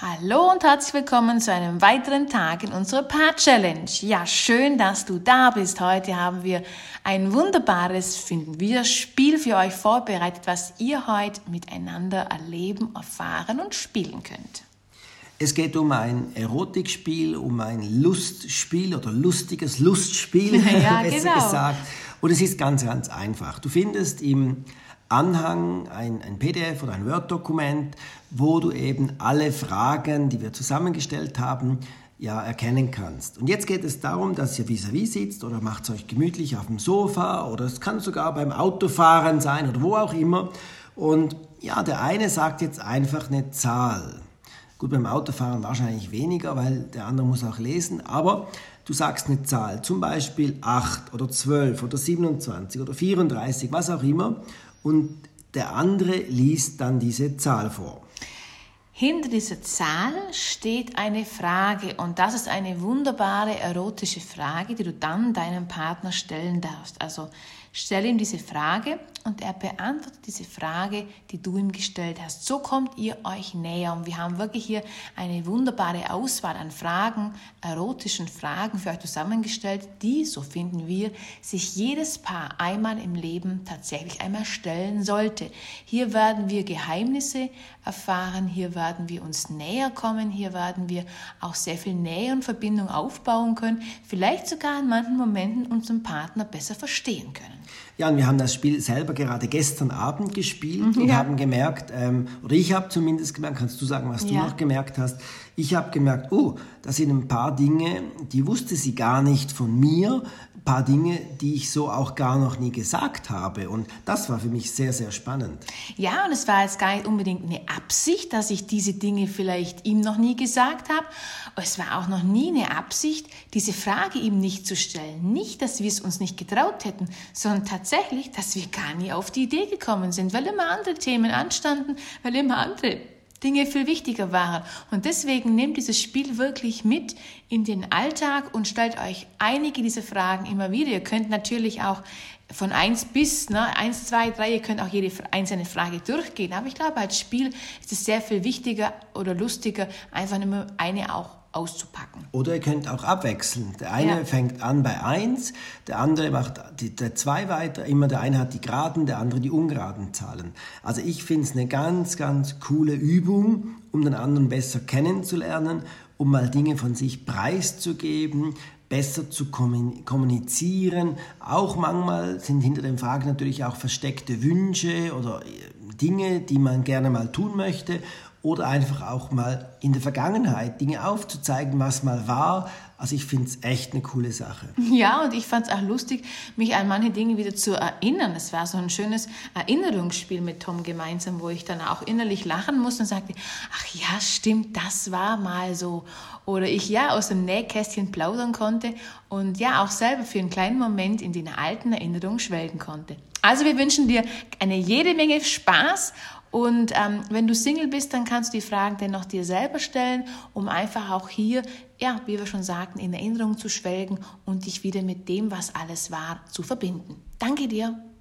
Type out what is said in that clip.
Hallo und herzlich willkommen zu einem weiteren Tag in unserer Paar-Challenge. Ja, schön, dass du da bist. Heute haben wir ein wunderbares, finden wir, Spiel für euch vorbereitet, was ihr heute miteinander erleben, erfahren und spielen könnt. Es geht um ein Erotikspiel, um ein Lustspiel oder lustiges Lustspiel, Ja, besser genau. gesagt. Und es ist ganz, ganz einfach. Du findest im Anhang ein PDF oder ein Word-Dokument, wo du eben alle Fragen, die wir zusammengestellt haben, erkennen kannst. Und jetzt geht es darum, dass ihr vis-à-vis sitzt oder macht es euch gemütlich auf dem Sofa oder es kann sogar beim Autofahren sein oder wo auch immer. Und der eine sagt jetzt einfach eine Zahl. Gut, beim Autofahren wahrscheinlich weniger, weil der andere muss auch lesen, aber du sagst eine Zahl, zum Beispiel 8 oder 12 oder 27 oder 34, was auch immer, und der andere liest dann diese Zahl vor. Hinter dieser Zahl steht eine Frage und das ist eine wunderbare erotische Frage, die du dann deinem Partner stellen darfst. Also stell ihm diese Frage und er beantwortet diese Frage, die du ihm gestellt hast. So kommt ihr euch näher und wir haben wirklich hier eine wunderbare Auswahl an Fragen, erotischen Fragen für euch zusammengestellt, die, so finden wir, sich jedes Paar einmal im Leben tatsächlich einmal stellen sollte. Hier werden wir Geheimnisse erfahren, hier werden wir uns näher kommen, hier werden wir auch sehr viel Nähe und Verbindung aufbauen können, vielleicht sogar in manchen Momenten unseren Partner besser verstehen können. Ja, und wir haben das Spiel selber gerade gestern Abend gespielt und haben gemerkt, oder ich habe zumindest gemerkt, kannst du sagen, was du noch gemerkt hast? Ich habe gemerkt, da sind ein paar Dinge, die wusste sie gar nicht von mir, ein paar Dinge, die ich so auch gar noch nie gesagt habe. Und das war für mich sehr, sehr spannend. Ja, und es war jetzt gar nicht unbedingt eine Absicht, dass ich diese Dinge vielleicht ihm noch nie gesagt habe. Es war auch noch nie eine Absicht, diese Frage ihm nicht zu stellen. Nicht, dass wir es uns nicht getraut hätten, sondern tatsächlich, dass wir gar nie auf die Idee gekommen sind, weil immer andere Themen anstanden, weil immer andere Dinge viel wichtiger waren. Und deswegen nehmt dieses Spiel wirklich mit in den Alltag und stellt euch einige dieser Fragen immer wieder. Ihr könnt natürlich auch von 1 bis 1, 2, 3, ihr könnt auch jede einzelne Frage durchgehen. Aber ich glaube, als Spiel ist es sehr viel wichtiger oder lustiger, einfach nur eine auch auszupacken. Oder ihr könnt auch abwechseln. Der eine fängt an bei 1, der andere macht der 2 weiter. Immer der eine hat die geraden, der andere die ungeraden Zahlen. Also ich finde es eine ganz, ganz coole Übung, um den anderen besser kennenzulernen, um mal Dinge von sich preiszugeben, besser zu kommunizieren. Auch manchmal sind hinter den Fragen natürlich auch versteckte Wünsche oder Dinge, die man gerne mal tun möchte. Oder einfach auch mal in der Vergangenheit Dinge aufzuzeigen, was mal war. Also ich finde es echt eine coole Sache. Ja, und ich fand es auch lustig, mich an manche Dinge wieder zu erinnern. Es war so ein schönes Erinnerungsspiel mit Tom gemeinsam, wo ich dann auch innerlich lachen musste und sagte, ach ja, stimmt, das war mal so. Oder ich aus dem Nähkästchen plaudern konnte und auch selber für einen kleinen Moment in die alten Erinnerungen schwelgen konnte. Also wir wünschen dir eine jede Menge Spaß. Und wenn du Single bist, dann kannst du die Fragen dennoch dir selber stellen, um einfach auch hier, wie wir schon sagten, in Erinnerung zu schwelgen und dich wieder mit dem, was alles war, zu verbinden. Danke dir.